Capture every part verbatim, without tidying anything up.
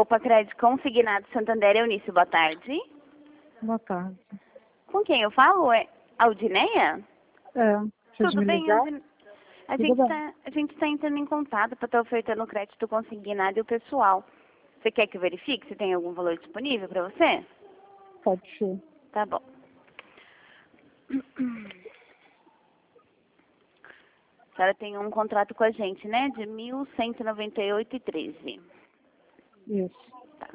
Opa Crédito Consignado Santander, Eunice, boa tarde. Boa tarde. Com quem eu falo? É Aldineia? É, vocês Tudo me bem, ligaram? Aldine... A Tudo gente bem. está a gente tá entrando em contato para estar ofertando crédito consignado e o pessoal. Você quer que eu verifique se tem algum valor disponível para você? Pode ser. Tá bom. A senhora tem um contrato com a gente, né? De mil cento e noventa e oito e treze. Isso. Tá.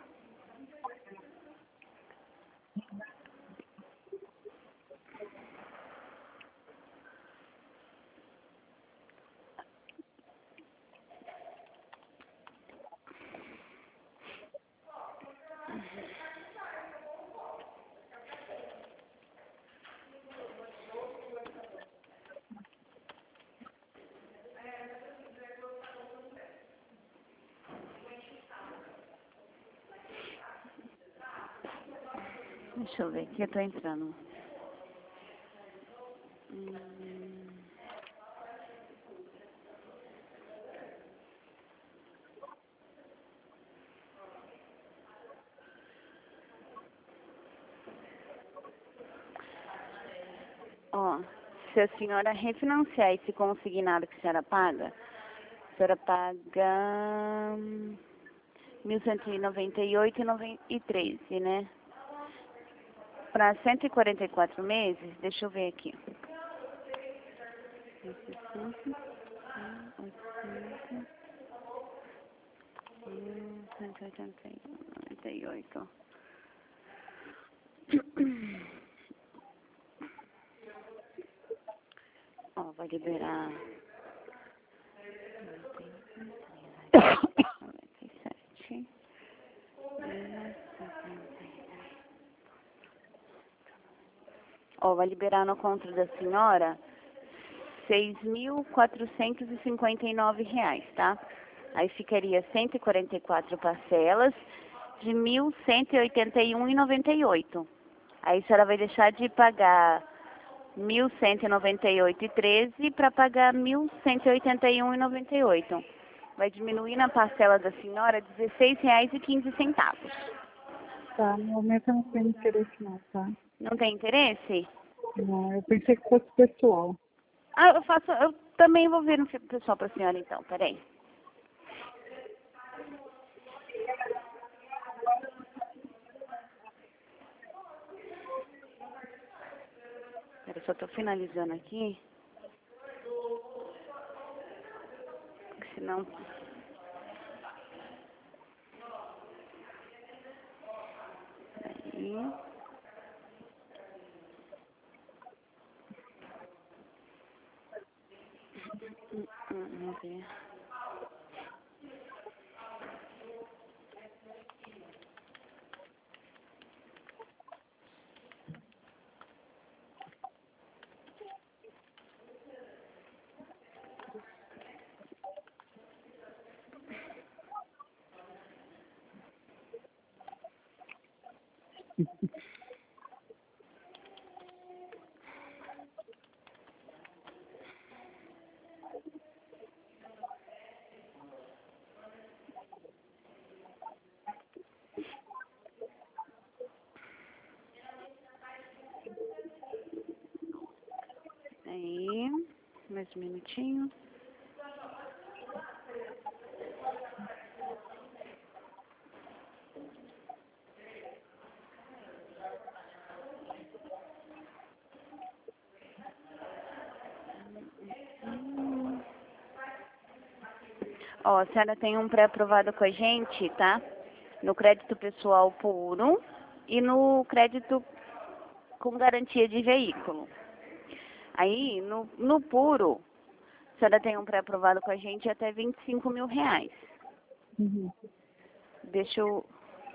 Deixa eu ver aqui, eu tô entrando. Hum... Ó, se a senhora refinanciar esse consignado que a senhora paga, a senhora paga mil cento e noventa e oito e treze, né? Para cento e quarenta e quatro meses, deixa eu ver aqui. cento e oitenta e noventa e oito. Ó, vai liberar noventa e sete. Ó, vai liberar no conto da senhora seis mil quatrocentos e cinquenta e nove reais, tá? Aí ficaria cento e quarenta e quatro parcelas de mil cento e oitenta e um e noventa e oito. Aí a senhora vai deixar de pagar mil cento e noventa e oito e treze para pagar mil cento e oitenta e um e noventa e oito. Vai diminuir na parcela da senhora dezesseis reais e quinze centavos. Tá, no momento eu não tenho interesse não, tá? Não tem interesse? Não, eu pensei que fosse pessoal. Ah, eu faço, eu também vou ver no pessoal para a senhora então, peraí. Pera, eu só tô finalizando aqui. Porque senão... Aí... Hum, hum, Vamos ver. Aí... Mais um minutinho. Ó, a senhora tem um pré-aprovado com a gente, tá? No crédito pessoal puro e no crédito com garantia de veículo. Aí, no, no puro, a senhora tem um pré-aprovado com a gente até vinte e cinco mil reais. Uhum. Deixa eu...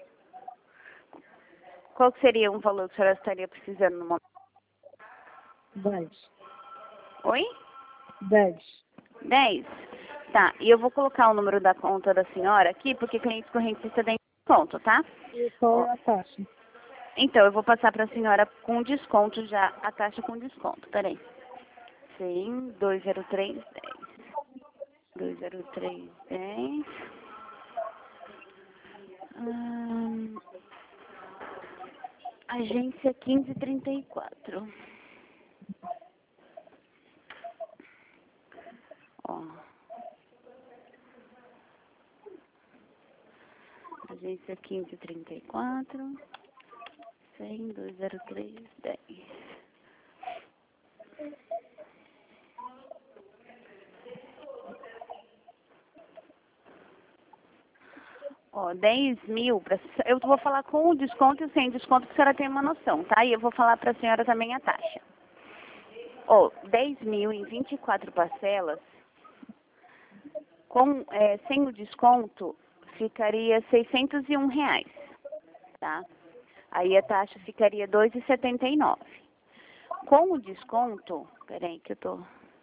Qual que seria um valor que a senhora estaria precisando no momento? Dez. Oi? Dez. dez? Tá, e eu vou colocar o número da conta da senhora aqui, porque cliente correntista tem desconto, tá? E qual Ó, é a taxa? então, eu vou passar para a senhora com desconto já, a taxa com desconto, peraí. Sim, dois zero três dez. dois zero três dez. Hum, agência quinze trinta e quatro. Ó. Agência quinze trinta e quatro, cem, duzentos e três, dez. Ó, dez mil, pra, eu vou falar com o desconto e sem desconto, que a senhora tem uma noção, tá? E eu vou falar para a senhora também a taxa. Ó, dez mil em vinte e quatro parcelas, com, é, sem o desconto, ficaria seiscentos e um reais, tá? Aí a taxa ficaria dois reais e setenta e nove centavos. Com o desconto, peraí que eu tô...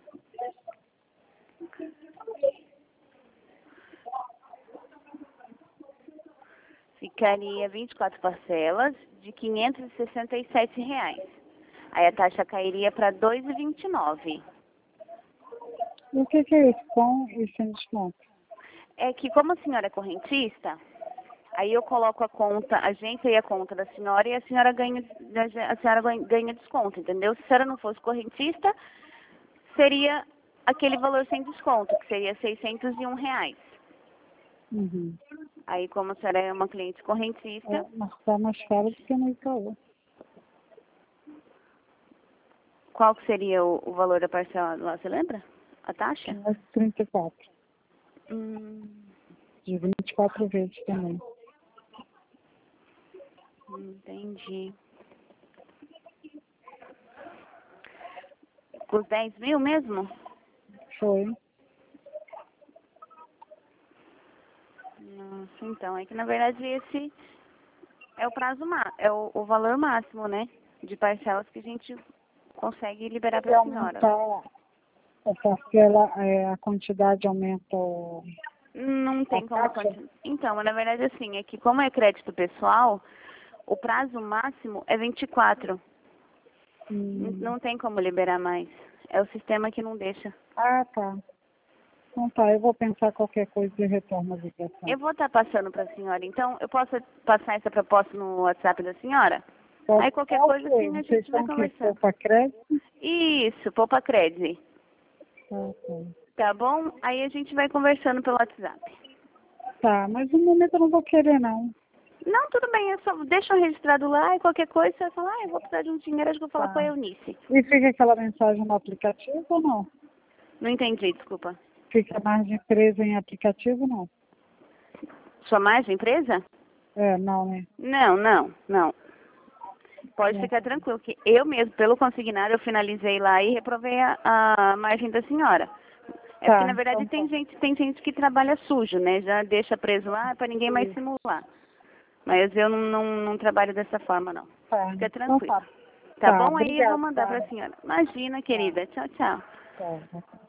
Ficaria vinte e quatro parcelas de quinhentos e sessenta e sete reais. Aí a taxa cairia para dois reais e vinte e nove centavos. E o que, que é isso com e sem desconto? É que como a senhora é correntista, aí eu coloco a conta, a agência e a conta da senhora e a senhora ganha, a senhora ganha desconto, entendeu? Se a senhora não fosse correntista, seria aquele valor sem desconto, que seria seiscentos e um reais. Uhum. Aí como a senhora é uma cliente correntista... É, mas está mais caro do que no Itaú. Qual que seria o, o valor da parcela lá, você lembra? A taxa? quinhentos e trinta e quatro. Hum, De vinte e quatro vezes também. entendi. Com os dez mil mesmo? Foi. Nossa, então, é que na verdade esse é o prazo má, é o, o valor máximo, né? De parcelas que a gente consegue liberar Se para a senhora. aumentar a parcela, é, a quantidade aumenta o... Não tem a como taxa? continuar. Então, na verdade assim, é que como é crédito pessoal, o prazo máximo é vinte e quatro. N- Hum. Não tem como liberar mais. É o sistema que não deixa. Ah, tá. Então tá, eu vou pensar qualquer coisa e retorno a ligação. Eu vou estar passando para a senhora, então eu posso passar essa proposta no WhatsApp da senhora? Pode Aí qualquer ser o coisa quê? assim a Vocês gente vai estão que conversando. poupa crédito? Isso, Poupa Cred. Ah, tá. Tá bom? Aí a gente vai conversando pelo WhatsApp. Tá, mas no momento eu não vou querer não. Não, tudo bem, é só deixa eu registrado lá e qualquer coisa você vai falar, ah, eu vou precisar de um dinheiro, acho que eu vou falar com a Tá. Eunice. E fica aquela mensagem no aplicativo ou não? Não entendi, desculpa. Fica mais de empresa em aplicativo não? Sua mais empresa? É, não, né? Não, não, não. Pode É. ficar tranquilo, que eu mesmo, pelo consignado, eu finalizei lá e reprovei a, a margem da senhora. É porque, Tá, na verdade, então tem tá. gente, tem gente que trabalha sujo, né? Já deixa preso lá para ninguém mais simular. Mas eu não, não, não trabalho dessa forma, não. Tá, Fica então tranquilo. tá. Tá Tá, bom? Aí eu vou obrigado, mandar tá? para a senhora. Imagina, querida. Tchau, tchau. Tá, tá.